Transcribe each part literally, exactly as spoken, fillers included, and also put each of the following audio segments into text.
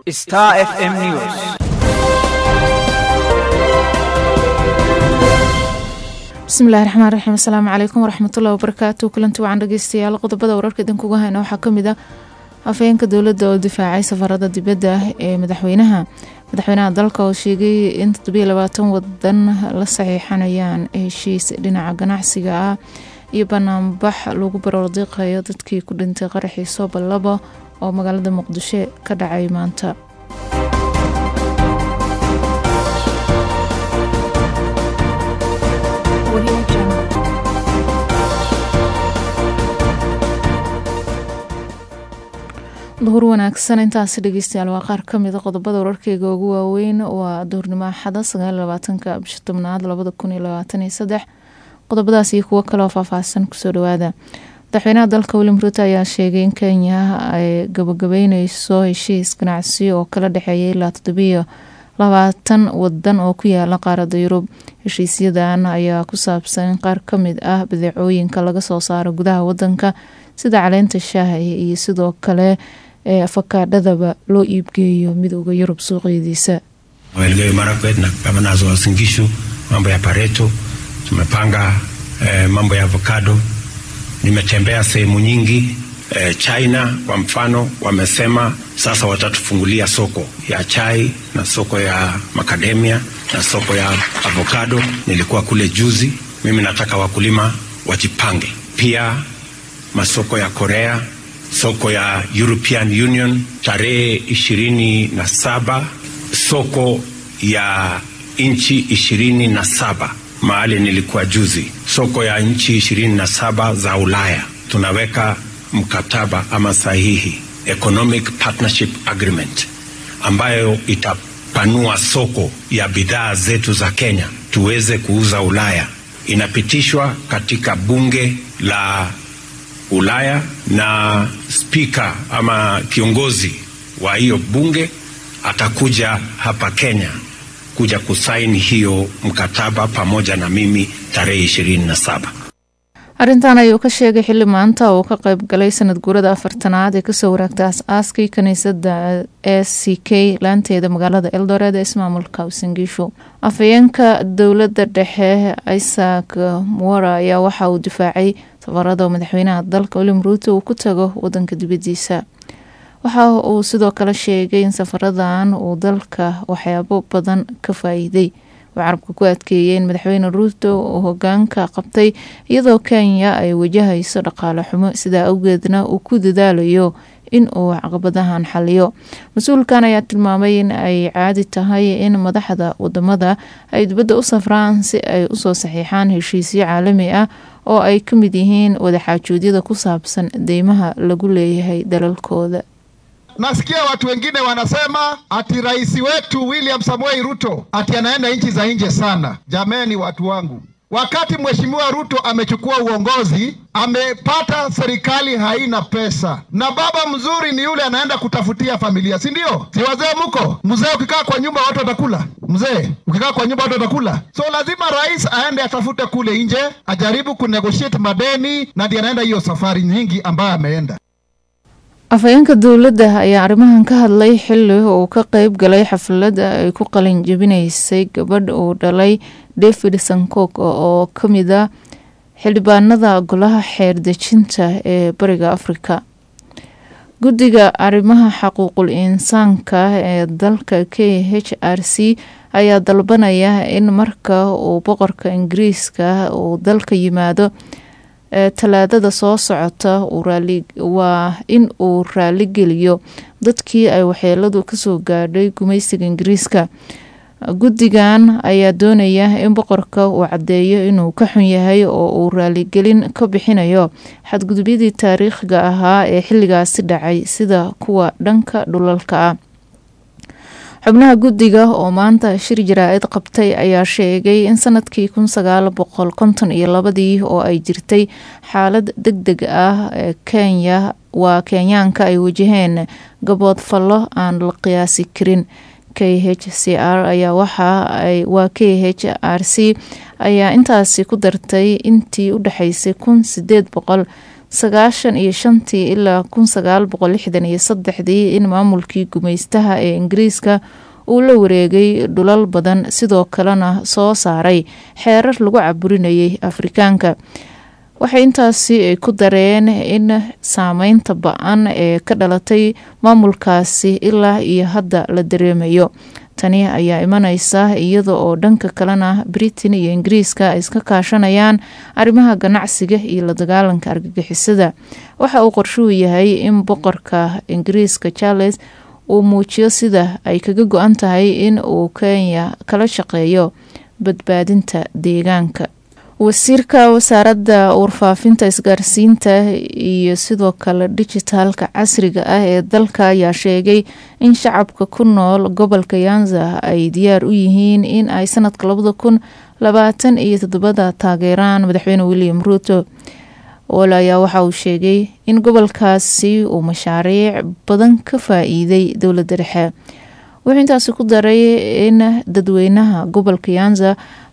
Star F M News. bismillahi raxmaani raxiim. assalaamu calaykum waraxmatullahi wabarakaatu. kulanti wacan dhegeystayaal qodobada wararka idin kuga hayna waxaa ka mid ah afhayeenka dowladda oo difaacay safarada dibadda ee madaxweynaha madaxweynaha dalka oo sheegay in toddobiyo labaatan wadan la saxiixanayaan heshiis dhinaca ganacsiga ah iyo banaanbax lagu baroordiiqayo dadkii ku dhintay qaraxii Soobalabo oo magaalada Muqdisho ka dhacay maanta. duhur wanaagsan intaasi dhegeystayaal waa qaar ka mid ah qodobada wararkayga ugu waaweyn waa duhurnimo Axada sagaal iyo labaatanka bisha tobnaad labada kun iyo labaatan iyo saddex. qodobadaas iyo kuwo kale oo faahfaahsan kusoo dhawaada. madaxweynaha dalka William Ruto ayaa sheegay in Kenya ay gabagabeyneyso heshiis ganacsi oo kala dhexeeya ilaa toddobiyo labaatan wadan oo ku yaala qaaradda Yurub. heshiisyadan ayaa ku saabsan in qaar ka mid ah badeecooyinka laga soo saaro gudaha wadanka sida caleenta shaaha iyo sidoo kale ee afakaadhadaba loo iibgeeyo midowga Yurub suuqyadiisa. Elgeyo Marakwet na gavana wa Uasin Gishu, mambo ya pareto, tumepanga eh, mambo ya avocado. Nimetembea sehemu nyingi eh, China kwa mfano wamesema sasa watatufungulia soko ya chai na soko ya macadamia na soko ya avocado. Nilikuwa kule juzi, mimi nataka wakulima wajipange. Pia masoko ya Korea, soko ya European Union tarehe ishirini na saba, soko ya inchi ishirini na saba mahali nilikuwa juzi, soko ya inchi ishirini na saba za Ulaya. Tunaweka mkataba ama sahihi Economic Partnership Agreement ambayo itapanua soko ya bidhaa zetu za Kenya tuweze kuuza Ulaya. Inapitishwa katika bunge la Ulaya na speaker ama kiongozi wa hiyo bunge atakuja hapa Kenya kuja kusaini hiyo mkataba pamoja na mimi tarehe ishirini na saba. Arrintan ayuu ka sheegay xilli maanta oo ka qayb galay sanad guurada afartanaad ee kasoo wareegtay aas-aaskii kaniisadda S C K laanteeda magaalada Eldoret ee ismaamulka Uasin Gishu. afhayeenka dowladda dhexe Isaac Mwara ayaa waxa uu difaacay safarada madaxweynaha dalka William Ruto uu ku tago wadanka dibadiisa. waxa uu sidoo kale sheegay in safaradan uu dalka waxyaabo badan ka faa'iiday. carabka ku adkeeyeen madaxweyne Ruto oo hogaanka qabtay iyadoo Kenya ay wajahayso dhaqaale xumo sida awgeedna uu ku dadaalayo in uu caqabadahan xaliyo. mas'uulkan ayaa tilmaamay in ay caadi tahay in madaxda wadamada ay dibadda u safraan si ay u soo saxiixaan heshiisyo caalami ah oo ay ka mid yihiin wadaxaajoodiyada ku saabsan deymaha lagu leeyahay dalalkooda. Nasikia watu wengine wanasema ati rais wetu William Samoei Ruto ati anaenda nchi za nje sana. Jameni watu wangu, wakati mheshimiwa Ruto amechukua uongozi, amepata serikali haina pesa. Na baba mzuri ni yule anaenda kutafutia familia, si ndio? Si wazee mko? Mzee ukikaa kwa nyumba watu watakula. Mzee ukikaa kwa nyumba watu watakula. So lazima rais aende atafute kule nje, ajaribu kunegotiate madeni, na ndiye anaenda hiyo safari nyingi ambayo ameenda. afhayeenka dowladda ayaa arrimahan ka hadlay xilli uu ka qayb galay xaflad ay ku qalin jabinaysay gabadh uu dhalay David Sankok oo ka mid ah xildhibaanada golaha xeer dejinta ee bariga Afrika. guddiga arrimaha xuquuqul insaanka ee dalka K H R C ayaa dalbanaya in marka uu boqorka Ingiriiska uu dalka yimaado talaadada soo socota waa in uu raali geliyo dadkii ay waxyeeladu kasoo gaadhay gumaysiga Ingiriiska. guddigan ayaa doonaya in boqorka uu cadeeyo inuu ka xun yahay oo uu raaligelin ka bixinayo xadgudubyadii taariikhiga ahaa ee xilligaasi dhacay sida kuwa dhanka dhulalka ah. xubnaha guddiga oo maanta shir jaraa'id qabtay ayaa sheegay in sanadkii kun sagaal boqol konton iyo labadii oo ay jirtay xaalad degdeg ah ee Kenya waa Kenyaanka ay wajaheen gabood fallo aan la qiyaasi karin. K H C R ayaa waxa ay waa K H R C ayaa intaasi ku dartay intii u dhaxaysay kun sideed boqol sagaashan iyo shantii ilaa kun sagaal boqol lixdan iyo saddexdii in maamulkii gumaystaha ee ingiriiska uu la wareegay dhulal badan sidoo kalena soo saaray xeerar lagu caburinayay Afrikaanka. waxay intaasi ku dareen in saameynta ba-an ee ka dhalatay maamulkaasi ilaa iyo hadda la dareemayo. tani ayaa imanaysa iyada oo dhanka kalena Britain iyo Ingiriiska ay iska kaashanayaan arrimaha ganacsiga iyo la dagaalanka argagixisada. waxa uu qorshuhu yahay in boqorka Ingiriiska Charles uu muujiyo sida ay kaga go-an tahay in uu Kenya kala shaqeeyo badbaadinta deegaanka. wasiirka wasaaradda warfaafinta, isgaarsiinta iyo sidoo kale dijitaalka casriga ah ee dalka ayaa sheegay in shacabka ku nool gobolka Nyanza ay diyaar u yihiin in ay sanadka labada kun labaatan iyo toddobada taageeraan madaxweyne William Ruto. Ola ayaa waxa uu sheegay in gobolkaasi uu mashaariic badan ka faa'iiday dowladda dhexe. wuxuu intaasi ku daray in dadweynaha gobolka Nyanza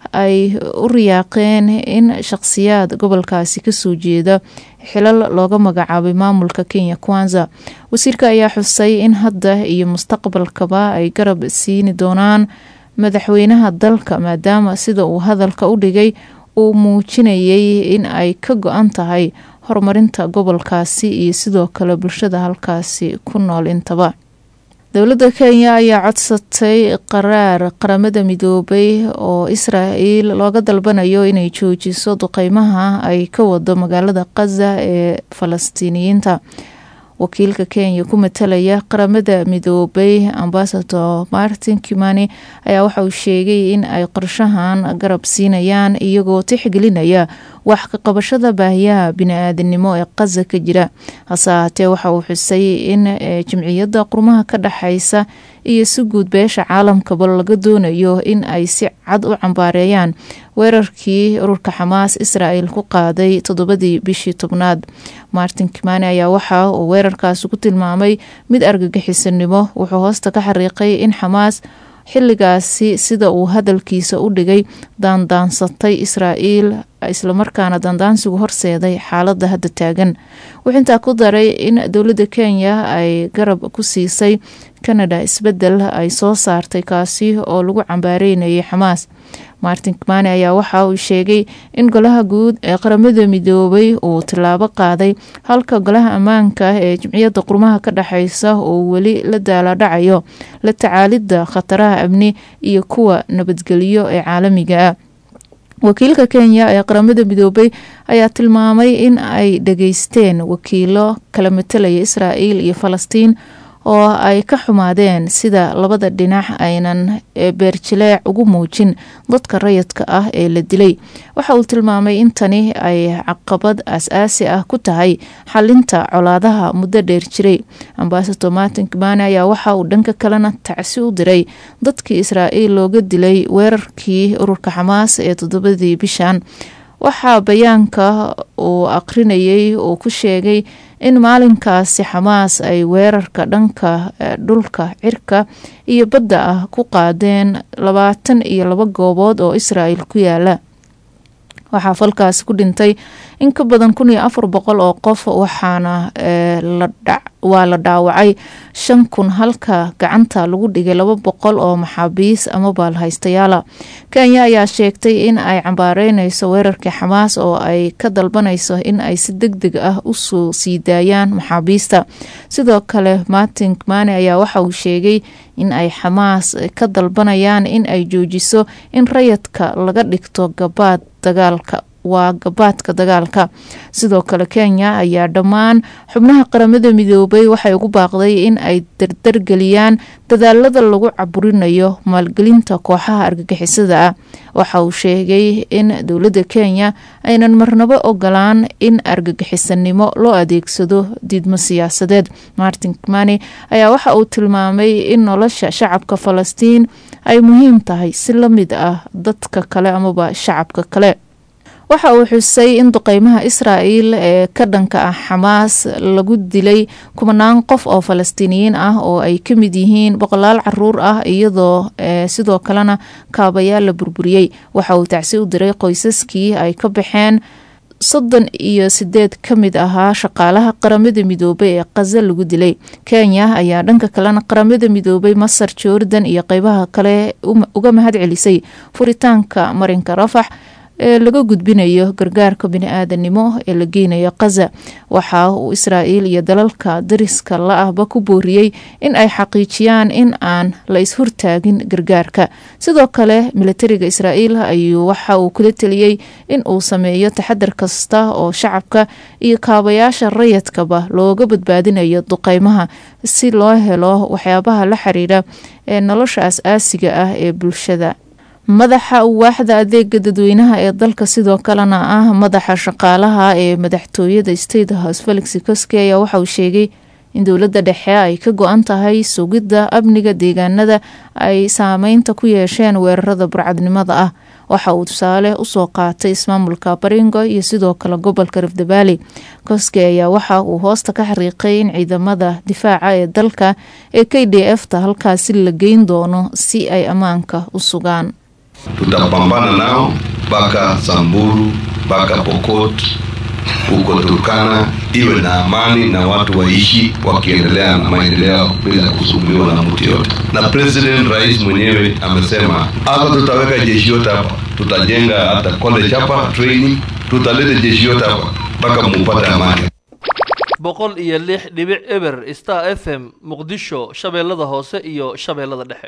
ay u riyaaqeen in shakhsiyaad gobolkaasi ka soo jeeda xilal looga magacaabay maamulka Kenya Kwanza. wasiirka ayaa xusay in hadda iyo mustaqbalkaba ay garab siini doonaan madaxweynaha dalka maadaama sida uu hadalka u dhigay uu muujinayay in ay ka go-an tahay horumarinta gobolkaasi iyo sidoo kale bulshada halkaasi ku nool intaba. dowladda Kenya ayaa codsatay qaraar qaramada midoobay oo Israa'iil looga dalbanayo inay joojiso duqeymaha ay ka wado magaalada Gaza ee Falastiiniyiinta. wakiilka Kenya ku matalaya qaramada midoobay Ambassador Martin Kimani ayaa waxa uu sheegay in ay qorshahan garab siinayaan iyagoo tixgelinaya wax ka qabashada baahiyaha bini'aadanimo ee Gaza ka jira. hase ahaatee waxa uu xusay in jimciyadda qurmaha ka dhaxaysa iyo si guud beesha caalamkaba laga doonayo in ay si cad u cambaareeyaan weerarkii ururka Xamaas Israa'iil ku qaaday toddobadii bishii tobnaad. Martin Kimani ayaa waxa uu weerarkaasi ku tilmaamay mid argagixisanimo. wuxuu hoosta ka xariiqay in Xamaas xilligaasi sida uu hadalkiisa u dhigay daandaansatay Israa'iil islamarkaana daandaansigu horseeday xaaladda hadda taagan. wuxuu intaa ku daray in dowladda Kenya ay garab ku siisay Canada isbedel ay soo saartay kaasi oo lagu cambaareynayay Xamaas. Martin Kimani ayaa waxa uu sheegay in golaha guud ee qaramada midoobay uu tilaabo qaaday halka golaha ammaanka ee jimciyadda qurmaha ka dhaxaysa oo weli la daala dhacayo la tacaalidda khataraha amni iyo kuwa nabadgelyo ee caalamiga ah. wakiilka Kenya ee qaramada midoobay ayaa tilmaamay in ay dhageysteen wakiilo kala matalaya Israa'iil iyo Falastiin oo ay ka xumaadeen sida labada dhinac aynan beerjileec ugu muujin dadka rayidka ah ee la dilay. waxa uu tilmaamay in tani ay caqabad asaasi ah ku tahay xalinta colaadaha muddo dheer jiray. Ambassador Martin Kimani ayaa waxa uu dhanka kalena tacsi u diray dadkii Israa'iil looga dilay weerarkii ururka Xamaas ee toddobadii bishan. waxaa bayaanka uu aqrinayay uu ku sheegay in maalinkaasi Xamaas ay weerarka dhanka dhulka cirka iyo badda ah ku qaadeen labaatan iyo laba goobood oo Israa'iil ku yaala. waxaa falkaasi ku dhintay in ka badan kun iyo afar boqol oo qof waxaana la dhac waa la dhaawacay shan kun halka gacanta lagu dhigay laba boqol oo maxaabiis ama baalhaystayaala. Kenya ayaa sheegtay in ay cambaareynayso weerarkii Xamaas oo ay ka dalbanayso in ay si degdeg ah u soo sii daayaan maxaabiista. sidoo kale Martin Kimani ayaa waxa uu sheegay in ay Xamaas ka dalbanayaan in ay joojiso in rayidka laga dhigto gabaad dagaalka waa gabaadka dagaalka. sidoo kale Kenya ayaa dhammaan xubnaha qaramada midoobay waxay ugu baaqday in ay dardargeliyaan dadaalada lagu caburinayo maalgelinta kooxaha argagixisada ah. waxa uu sheegay in dowladda Kenya aynan marnaba ogolaan in argagixisanimo loo adeegsado diidmo siyaasadeed. Martin Kimani ayaa waxa uu tilmaamay in nolosha shacabka Falastiin ay muhiim tahay si la mid ah dadka kale amaba shacabka kale. waxa uu xusay in duqeymaha Israa'iil ee ka dhanka ah Xamaas lagu dilay kumanaan qof oo Falastiiniyiin ah oo ay ka mid yihiin boqolaal caruur ah iyadoo sidoo kalena kaabayaal la burburiyay. waxa uu tacsi u diray qoysaskii ay ka baxeen soddon iyo sideed ka mid ahaa shaqaalaha qaramada midoobay ee Gaza lagu dilay. Kenya ayaa dhanka kalena qaramada midoobay Masar, Jordan iyo qaybaha kale uga mahad celisay furitaanka marinka Rafah ee laga gudbinayo gargaarka bini'aadanimo ee la geynayo Gaza. Waxa uu Israa'iil iyo dalalka dariska la ahba ku booriyay in ay xaqiijiyaan in aan la ishortaagin gargaarka. Sidoo kale militariga Israa'iil ayuu waxa uu kula taliyay in uu sameeyo taxadar kasta oo shacabka iyo kaabayaasha rayidkaba looga badbaadinayo duqeymaha si loo helo waxyaabaha la xiriira ee nolosha aasaasiga ah ee bulshada. madaxa waaxda adeega dadweynaha ee dalka sidoo kalena ah madaxa shaqaalaha ee madaxtooyada State House Felix Koske ayaa waxa uu sheegay in dowladda dhexe ay ka go'an tahay sugidda amniga deegaanada ay saameynta ku yeesheen weerarada burcadnimada ah. Waxa uu tusaale u soo qaatay ismaamulka Baringo iyo sidoo kale gobolka Rift Valley. Koske ayaa waxa uu hoosta ka xariiqay in ciidamada difaaca ee dalka ee K D F ta halkaasi la geyn doono si ay ammaanka u sugaan. Tutapambana nao mpaka Samburu, mpaka Pokot, huko Turkana, iwe na amani na watu waishi wakiendelea na maendeleo bila kusumbuliwa na mtu yote. Na President Rais mwenyewe amesema hata tutaweka jeshi yote hapa, tutajenga hata college hapa, training, tutaleta jeshi yote hapa mpaka mpate amani. boqol iyo lix dhibic eber Star F M Muqdisho, Shabeellada Hoose iyo Shabeellada Dhexe.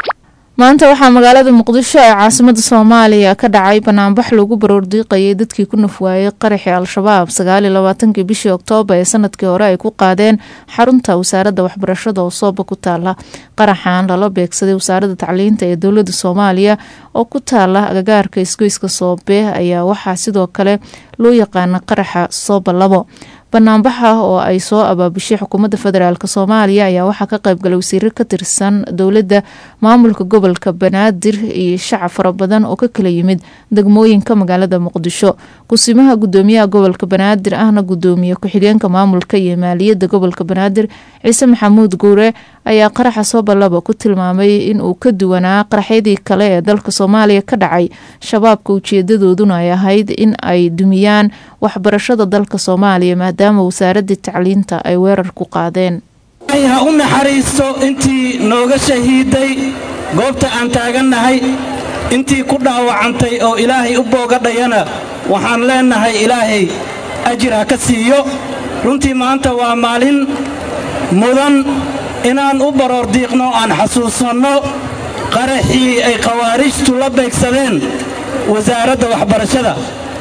maanta waxaa magaalada Muqdisho ee caasimadda Soomaaliya ka dhacay banaanbax lagu baroordiiqayay dadkii ku nafwaayay qaraxii Al-Shabaab sagaal iyo labaatanka bishii Oktoobar ee sanadkii hore ay ku qaadeen xarunta wasaaradda waxbarashada oo Sooba ku taala. Qaraxan lala beegsaday wasaaradda tacliinta ee dowladda Soomaaliya oo ku taala agagaarka isgoyska Soobe ayaa waxaa sidoo kale loo yaqaan qaraxa Sooba labo. banaanbaxa oo ay soo abaabushay xukuumadda federaalka Soomaaliya ayaa waxa ka qayb galay wasiirro ka tirsan dowladda, maamulka gobolka Banaadir iyo shacab fara badan oo ka kala yimid degmooyinka magaalada Muqdisho. Kusimaha gudoomiyaha gobolka Banaadir ahna gudoomiye ku-xigeenka maamulka iyo maaliyadda gobolka Banaadir Ciise Maxamuud Guure ayaa qaraxa Sooba labo ku tilmaamay in uu ka duwanaa qaraxyadii kale ee dalka Soomaaliya ka dhacay. Shabaabka ujeedadooduna ay ahayd in ay dumiyaan waxbarashada dalka Soomaaliya maadaama wasaaradda tacliinta ay weerar ku qaadeen. ay ha u naxariisto intii nooga shahiiday goobta aan taaganahay, intii ku dhaawacantay oo Ilaahay u boogadhayana waxaan leenahay Ilaahay ajir ha ka siiyo. runtii maanta waa maalin mudan inaan u baroordiiqno aan xasuusanno qaraxii ay khawaarijtu la beegsadeen wasaaradda waxbarashada.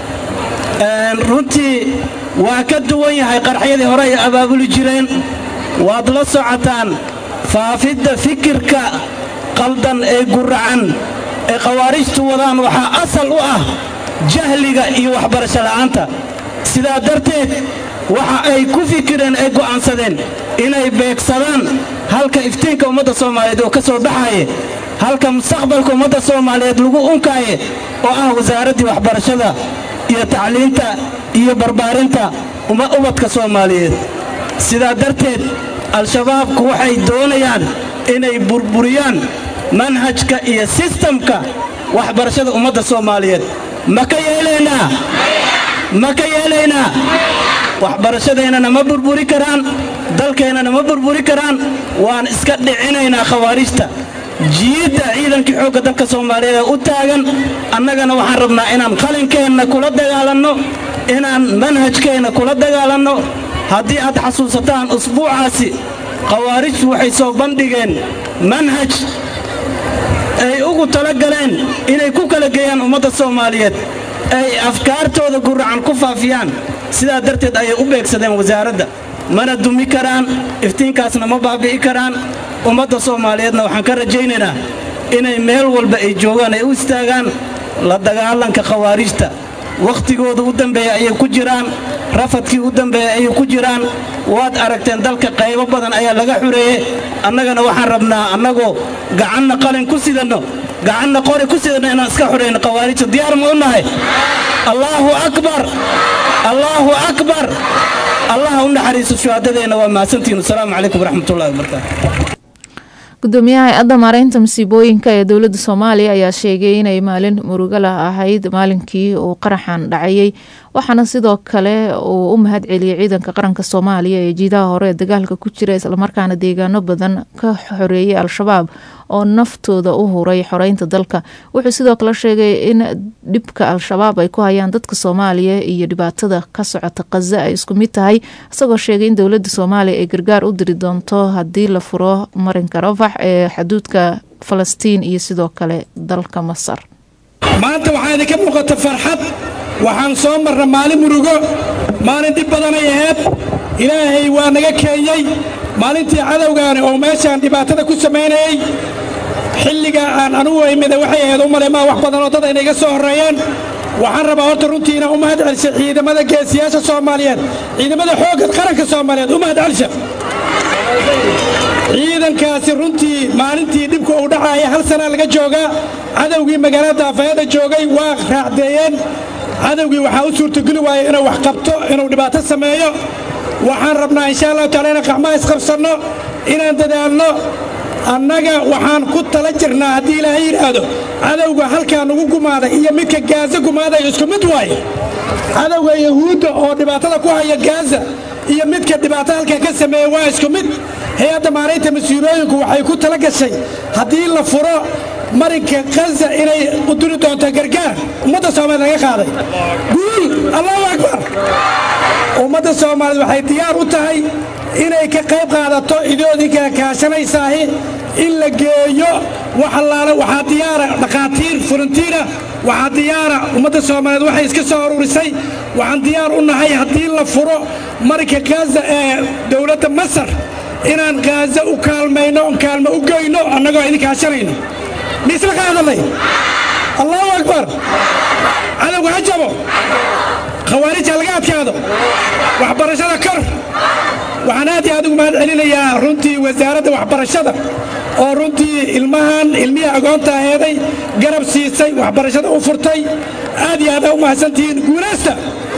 runtii waa ka duwan yahay qaraxyadii hore ay abaabuli jireen. waad la socotaan faafidda fikirka qaldan ee guracan ee khawaarijtu wadaan waxaa asal u ah jahliga iyo waxbarasho la'aanta. sidaa darteed waxa ay ku fikireen ay go'aansadeen inay beegsadaan halka iftiinka ummadda Soomaaliyeed oo ka soo baxaye, halka mustaqbalka ummadda Soomaaliyeed lagu unkaaye oo ah wasaaraddii waxbarashada iyo tacliinta iyo barbaarinta ummadka Soomaaliyeed. sidaa darteed al-shabaabku waxay doonayaan inay burburiyaan manhajka iyo sistamka waxbarashada ummadda Soomaaliyeed. ma ka yeelaynaa ma ka yeelaynaa waxbarashadeena ma burburi karaan, dalkeena ma burburi karaan. waan iska dhicinaynaa khawaarijta. jiida ciidanka xoogga dalka Soomaaliyeed u taagan, annagana waxaan rabnaa inaan qalinkeena kula dagaalanno, inaan manhajkeena kula dagaalanno. haddii aad xasuusataan usbuucaasi khawaarijtu waxay soo bandhigeen manhaj ay ugu talagaleen inay ku kala geeyaan ummadda Soomaaliyeed, ay afkaartooda guracan ku faafiyaan. sidaa darteed ayay u beegsadeen wasaaradda. mana dumi karaan, iftiinkaasna ma baabi'i karaan. ummadda Soomaaliyeedna waxaan ka rajaynaynaa inay meel walba ay joogaan ay u istaagaan la dagaalanka khawaarijta. waqtigooda u dambeeya ayay ku jiraan, rafadkii u dambeeya ayay ku jiraan. waad aragteen dalka qaybo badan ayaa laga xureeyey. annagana waxaan rabnaa annagoo gacanna qalin ku sidanno, gacanna qori ku sidanno inaan iska xureyno khawaarijta. diyaar ma u nahay? allaahu akbar, allaahu akbar. allah u naxariiso shuhadadeena. waa mahadsantihiin. asalaamu calaykum waraxmatullaahi wabarakaatu. gudoomiyaha hay-adda maareynta masiibooyinka ee dowladda soomaaliya ayaa sheegay inay maalin murugo lah ahayd maalinkii uu qaraxan dhacayay waxaana sidoo kale uu u mahad celiyay ciidanka qaranka soomaaliya ee jiidaha hore ee dagaalka ku jira islamarkaana deegaano badan ka xoreeyay al-shabaab oo naftooda u huray xoreynta dalka. wuxuu sidoo kale sheegay in dhibka al-shabaab ay ku hayaan dadka soomaaliya iyo dhibaatada ka socota Gaza ay isku mid tahay, isagoo sheegay in dowladda soomaaliya ay gargaar u diri doonto haddii la furo marinka Rafax ee xuduudka Falastiin iyo sidoo kale dalka Masar. maanta waxaa idinka muuqata farxad. waxaan soo marna maalin murugo, maalin dhib badan ay ahayd. ilaahay waa naga keenyay maalintii cadowgaani oo meeshaan dhibaatada ku samaynayay. xilliga aan anugu imida waxay ahayd u maleemaa wax badan oo dad ay naga soo horeeyeen. waxaan rabaa horta runtii inaan u mahad celsho ciidamada geesiyaasha Soomaaliyeed, ciidamada xoogga qaranka Soomaaliyeed u mahad celsho. ciidankaasi runtii maalintii dhibku uu dhacay hal sana laga joogaa. cadowgii magaalada Afayada joogay waa raacdeeyeen. cadowgii waxaa u suurtageli waayay inuu wax qabto, inuu dhibaato sameeyo. waxaan rabnaa insha Allah taala inaan qacmaha isqabsanno, inaan dadaalno. annaga waxaan ku tala jirnaa haddii ilaahay yidhaahdo cadowga halkaa nagu gumaaday iyo midka Gaza gumaaday isku mid waaye. cadowga yahuudda oo dhibaatada ku haya Gaza iyo midka dhibaato halkaa ka sameeya waa isku mid. hay-adda maareynta masiibooyinku waxay ku tala gashay haddii la furo marinka Gaza inay u diri doonto gargaar ummadda Soomaaliyeed laga qaaday. guul Allahu akbar. ummadda Soomaaliyeed waxay diyaar u tahay inay ka qayb qaadato idoodinka kaashanaysaa in la geeyo wax allaale. waxaa diyaara dhaqaatiir furantiina, waxaa diyaara ummadda Soomaaliyeed waxay iska soo ururisay. waxaan diyaar u nahay haddii la furo marinka Gaza ee dowladda Masar inaan Gaza u kaalmayno, kaalmo u geyno annagoo idin kaashanayno. misla qaadalay. Allahu akbar. cadowga ha jabo, khawaarija laga adkaado, waxbarashada kor. waxaan aad iyo aad ugu mahad celinayaa runtii wasaaradda waxbarashada oo runtii ilmahan ilmiya agoonta aheeday garab siisay, waxbarashada u furtay. aad iyo aad u mahadsantihiin. guulaysta.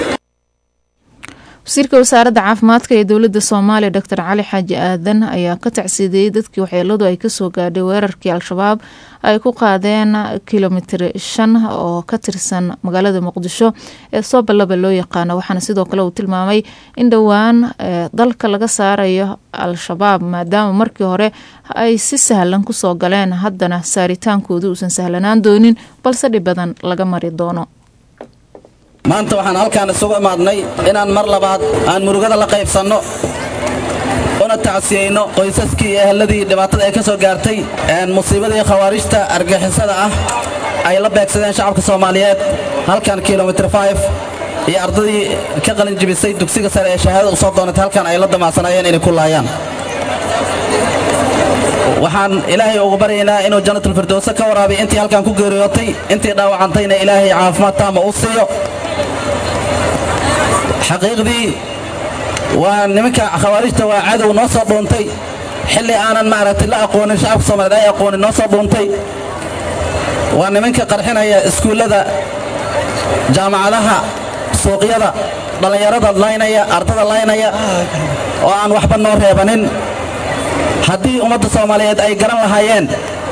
wasiirka wasaaradda caafimaadka ee dowladda Soomaaliya Dr Cali Xaaji Aadan ayaa ka tacsiidiyay dadkii waxyeeladu ay kasoo gaadhay weerarkii al-shabaab ay ku qaadeen kilomitir shan oo ka tirsan magaalada Muqdisho ee Soobalaba loo yaqaano. waxaana sidoo kale uu tilmaamay in dhowaan dalka laga saarayo al-shabaab maadaama markii hore ay si sahlan kusoo galeen, haddana saaritaankoodu uusan sahlanaan doonin balse dhib badan laga mari doono. maanta waxaan halkaan isugu imaadnay inaan mar labaad aan murugada la qaybsanno una tacsiyeyno qoysaskii iyo eheladii dhibaatada ay ka soo gaartay musiibadii khawaarijta argixisada ah ay la beegsadeen shacabka Soomaaliyeed halkan kilomitir five iyo ardadii ka qalin jibisay dugsiga sare ee shahaadada u soo doonatay halkan ay la damacsanayeen inay ku laayaan. waxaan ilaahay ugu baryaynaa inuu jannatul firdaws ka waraabiyo intii halkan ku geeriyootay, intii dhaawacantayna ilaahay caafimaad taam u siiyo. xaqiiqdii waa nimanka khawaarijta waa cadow noo soo dhuuntay xilli aanan maaragtay la aqoonin shacabka Soomaaliyeed ay aqoonin noo soo dhuuntay. waa nimanka qarxinaya iskuullada, jaamacadaha, suuqyada, dhalinyarada laynaya, ardada laynaya oo aan waxba noo reebanin. haddii ummadda Soomaaliyeed ay garan lahaayeen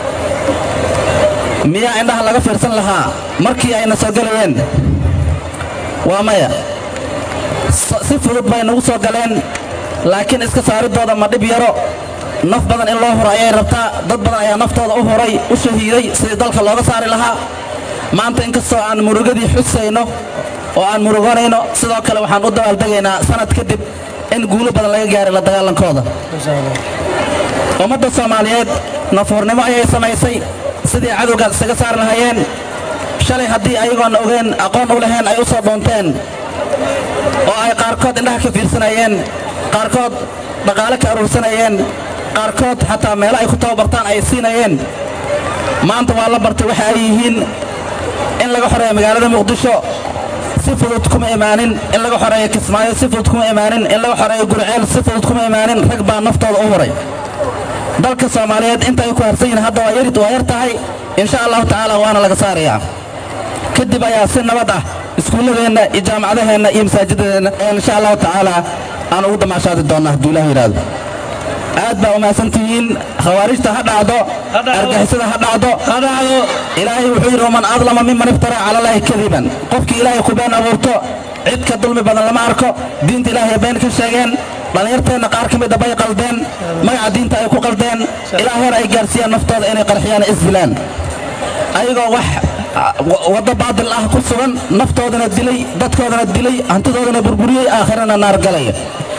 miyaa indhaha laga fiirsan lahaa markii ayna soo galayeen? waa maya. si fudud bay nagu soo galeen, laakiin iska saaridooda ma dhib yaro. naf badan in loo huro ayay rabtaa. dad badan ayaa naftooda u horay, u shahiiday sidii dalka looga saari lahaa. maanta inkastoo aan murugadii xusayno oo aan muruganayno, sidoo kale waxaan u dabaaldegaynaa sanad kadib in guulo badan laga gaaray la dagaalankooda. ummadda Soomaaliyeed nafuurnimo ayay samaysay sidii cadowgaas isaga saari lahaayeen. shalay haddii ayagoon ogeen aqoon u lahayn ay u soo doonteen oo ay qaarkood indhaha ka fiirsanayeen, qaarkood dhaqaale ka aruursanayeen, qaarkood xataa meelo ay ku tababartaan ay siinayeen. maanta waa la bartay waxa ay yihiin. in laga xoreeyo magaalada Muqdisho si fudud kuma imaanin, in laga xoreeyo Kismaayo si fudud kuma imaanin, in laga xoreeyo Gurceel si fudud kuma imaanin. rag baa naftooda u horay. dalka Soomaaliyeed inta ay ku harsan yihiin hadda waa yarid waa yar tahay. insha Allah taala waana laga saarayaa. kadib ayaa si nabad ah iskuuladeenna iyo jaamacadaheenna iyo masaajidadeenna insha Allah taala aan ugu damaashaadi doonaa haddii Ilaahay yiraahdo. aad baa umahadsantihiin khawaarijta ha dhacdo argixisada ha dhacdo ilaahay wuxuu yidhi waman adlama miman iftara cala allaahi kadiban qofkii ilaahay ku been abuurto cid ka dulmi badan lama arko diinta ilaahay been ka sheegeen dhallinyarteenna qaar ka mida bay qaldeen magaca diinta ay ku qaldeen ilaa heer ay gaarsiiyaan naftooda inay qarxiyaan isdilaan ayagoo wax waddo baadil ah ku sugan naftoodana dilay dadkoodana dilay hantidoodana burburiyey aakhirana naar galaya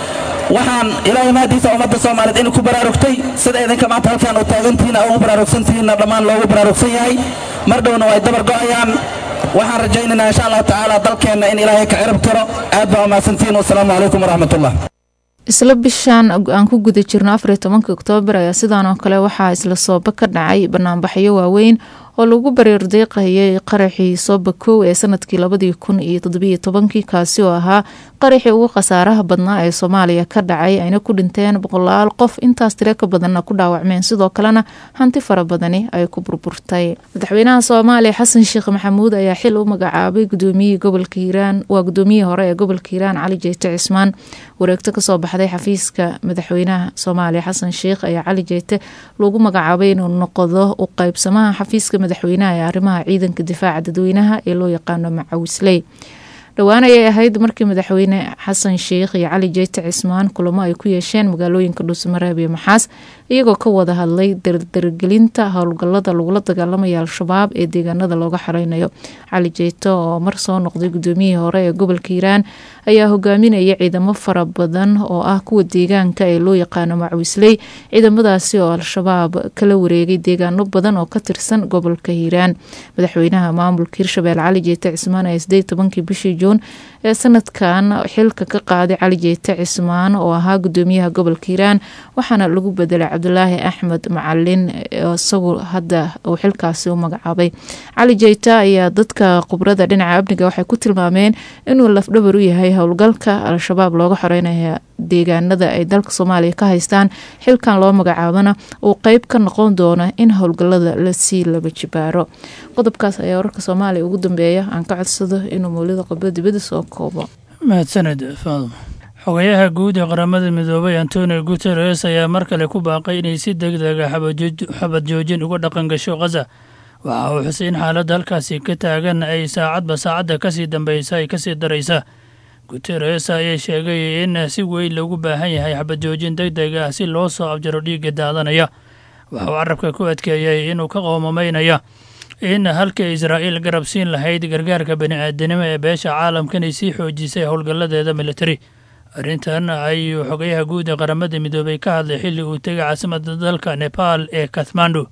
waxaan ilaahay mahadiisa ummadda soomaaliyeed inay ku baraarugtay sida idinka maanta halkaan u taagantihiin ugu baraarugsantihiinna dhammaan loogu baraarugsan yahay mar dhowna way dabar go'ayaan waxaan rajaynaynaa insha allahu tacaala dalkeenna in ilaahay ka cirib tiro aad baa umahadsantihiin wasalaamu calaykum waraxmatullah isla bishaan aan ku guda jirno afar iyo tobanka oktoobar ayaa sidaan oo kale waxaa isla sooba ka dhacay banaanbaxyo waaweyn oo lagu bareer deeqayay qaraxii sooba kow ee sanadkii labadii kun iyo toddobiyo tobankii kaasi oo ahaa qaraxii ugu khasaaraha badnaa ee soomaaliya ka dhacay ayna ku dhinteen boqolaal qof intaas tiro ka badanna ku dhaawacmeen sidoo kalena hanti fara badani ay ku burburtay madaxweynaha soomaaliya xasan sheekh maxamuud ayaa xil u magacaabay gudoomiyihii gobolka hiiraan waa gudoomiyihii hore ee gobolka hiiraan cali jeyte cismaan wareegto kasoo baxday xafiiska madaxweynaha soomaaliya xasan sheekh ayaa cali jeyte lagu magacaabay inuu noqdo u qaybsamaha xafiiska madaxweynaha ee arrimaha ciidanka difaaca dadweynaha ee loo yaqaano macawisley dhowaan ayay ahayd markii madaxweyne xasan sheekh iyo cali jeyte cismaan kulamo ay ku yeesheen magaalooyinka dhuusamareeb iyo maxaas iyagoo ka wada hadlay dardargelinta howlgalada lagula dagaalamaya al-shabaab ee deegaanada looga xareynayo cali jeyte oo mar soo noqday gudoomiyihii hore ee gobolka hiiraan ayaa hogaaminaya ciidamo fara badan oo ah kuwa deegaanka ee loo yaqaano macawisley ciidamadaasi oo al-shabaab kala wareegay deegaano badan oo ka tirsan gobolka hiiraan madaxweynaha maamulka hirshabelle cali jeyte cismaan ayaa sideed tobankii bishii juun ee sanadkan xilka ka qaaday cali jeyte cismaan oo ahaa gudoomiyaha gobolka hiiraan waxaana lagu bedelay cabdulaahi axmed macalin isagu hadda uu xilkaasi u magacaabay cali jeyte ayaa dadka khubrada dhinaca amniga waxay ku tilmaameen inuu lafdhabar u yahay howlgalka al-shabaab looga xoreynaya deegaanada ay dalka soomaaliya ka haystaan xilkan loo magacaabana uu qeyb ka noqon doono in howlgalada lasii laba jibaaro qodobkaas ayaa wararka soomaaliya ugu dambeeya aan ka codsado inuu mawlida qoblo dibadda soo koobo mahadsaned faadum xogayaha guud ee qaramada midoobay antonio guteres ayaa mar kale ku baaqay inay si deg dega xabad joojin uga dhaqan gasho khaza waxa uu xusay in xaaladda halkaasi ka taagan ay saacadba saacadda kasii dambeysa ay kasii daraysa guteres ayaa sheegay in si weyn loogu baahan yahay xabad joojin deg deg ah si loo soo abjaro dhiigga daadanaya waxa uu carabka ku adkeeyey inuu ka qoomamaynaya in halkii israa'iil garab siin lahayd gargaarka bani-aadanimo ee beesha caalamkanay sii xoojisay howlgalladeeda militari arrintan ayuu xogayaha guud ee qaramada midoobay ka hadlay xilli uu tegay caasimada dalka nebaal ee kathmandu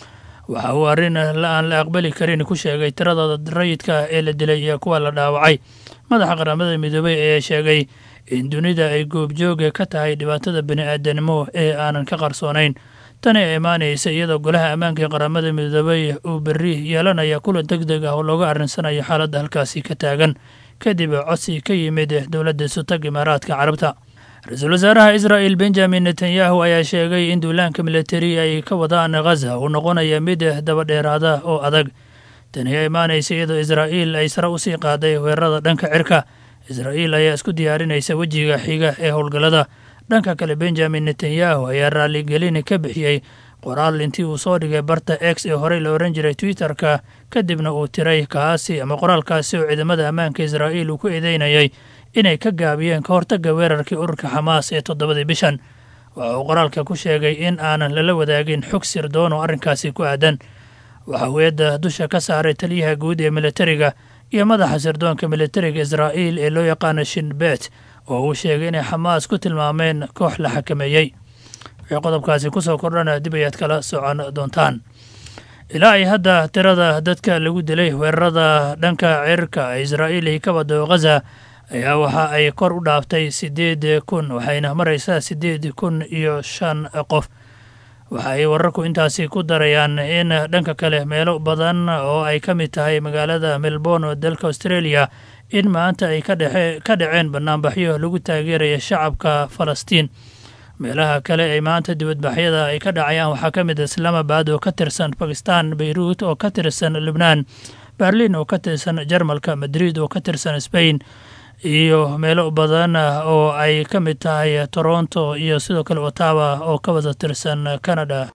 waxa uu arrin aan la aqbali karin ku sheegay tirada rayidka ee la dilay iyo kuwa la dhaawacay madaxa qaramada midoobay ayaa sheegay in dunida ay goobjooga ka tahay dhibaatada bani-aadanimo ee aanan ka qarsoonayn tani ay imaanaysa iyadoo golaha ammaanka ee qaramada midoobay uu berri yeelanaya kulan deg deg ah oo looga arrinsanayo xaaladda halkaasi ka taagan kadib codsi ka yimid dowladda sutag imaaraadka carabta ra-iisul wasaaraha israa'il benjamin netanyahu ayaa sheegay in duulaanka militari ay ka wadaan khaza uu noqonaya mid dabadheeraada oo adag tani ay imaanaysa iyadoo israa'iil ay sare usii qaaday weerarada dhanka cirka israa'iil ayaa isku diyaarinaysa wejiga xiga ee howlgallada dhanka kale benjamin netanyahu ayaa raaligelin ka bixiyey qoraal intii uu soo dhigay barta x ee horey la ohan jiray twitter-ka kadibna uu tiray kaasi ama qoraalkaasi oo ciidamada ammaanka israa'iil uu ku eedeynayay inay ka gaabiyeen ka hortagga weerarkii ururka xamaas ee toddobadii bishan waxa uu qoraalka ku sheegay in aanan lala wadaagin xog sirdoon oo arrinkaasi ku aadan waxaa weedda dusha ka saaray taliyaha guud ee militariga iyo madaxa sirdoonka militariga israa'iil ee loo yaqaano shinbet oo uu sheegay inay xamaas ku tilmaameen koox la xakameeyey wixii qodobkaasi ku soo kordhana dib ayaad kala socon doontaan ilaa ay hadda tirada dadka lagu dilay weerarada dhanka cirka ee israa'iil ay ka wado khaza ayaa waxa ay kor u dhaaftay siddeed kun waxayna maraysaa siddeed kun iyo shan qof waxa ay wararku intaasi ku darayaan in dhanka kale meelo badan oo ay ka mid tahay magaalada melbourne oo dalka australia in maanta ay ka dhaceen banaanbaxyo lagu taageeraya shacabka falastiin meelaha kale ay maanta dibadbaxyada ay ka dhacayaan waxaa ka mid islaamabad oo ka tirsan bakistan beyruut oo ka tirsan lubnaan berlin oo ka tirsan jarmalka madrid oo ka tirsan spain iyo meelo badan oo ay ka mid tahay Toronto iyo sidoo kale Ottawa oo ka wada tirsan Canada.